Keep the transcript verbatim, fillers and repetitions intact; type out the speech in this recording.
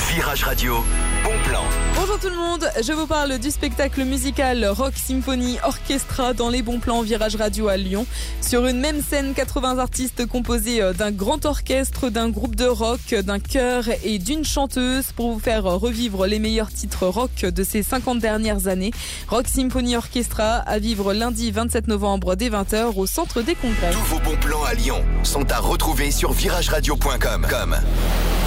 Virage Radio, bon plan. Bonjour tout le monde, je vous parle du spectacle musical Rock Symphony Orchestra dans les bons plans Virage Radio à Lyon. Sur une même scène, quatre-vingts artistes composés d'un grand orchestre, d'un groupe de rock, d'un chœur et d'une chanteuse pour vous faire revivre les meilleurs titres rock de ces cinquante dernières années. Rock Symphony Orchestra à vivre lundi vingt-sept novembre dès vingt heures au Centre des Congrès. Tous vos bons plans à Lyon sont à retrouver sur virage radio point com.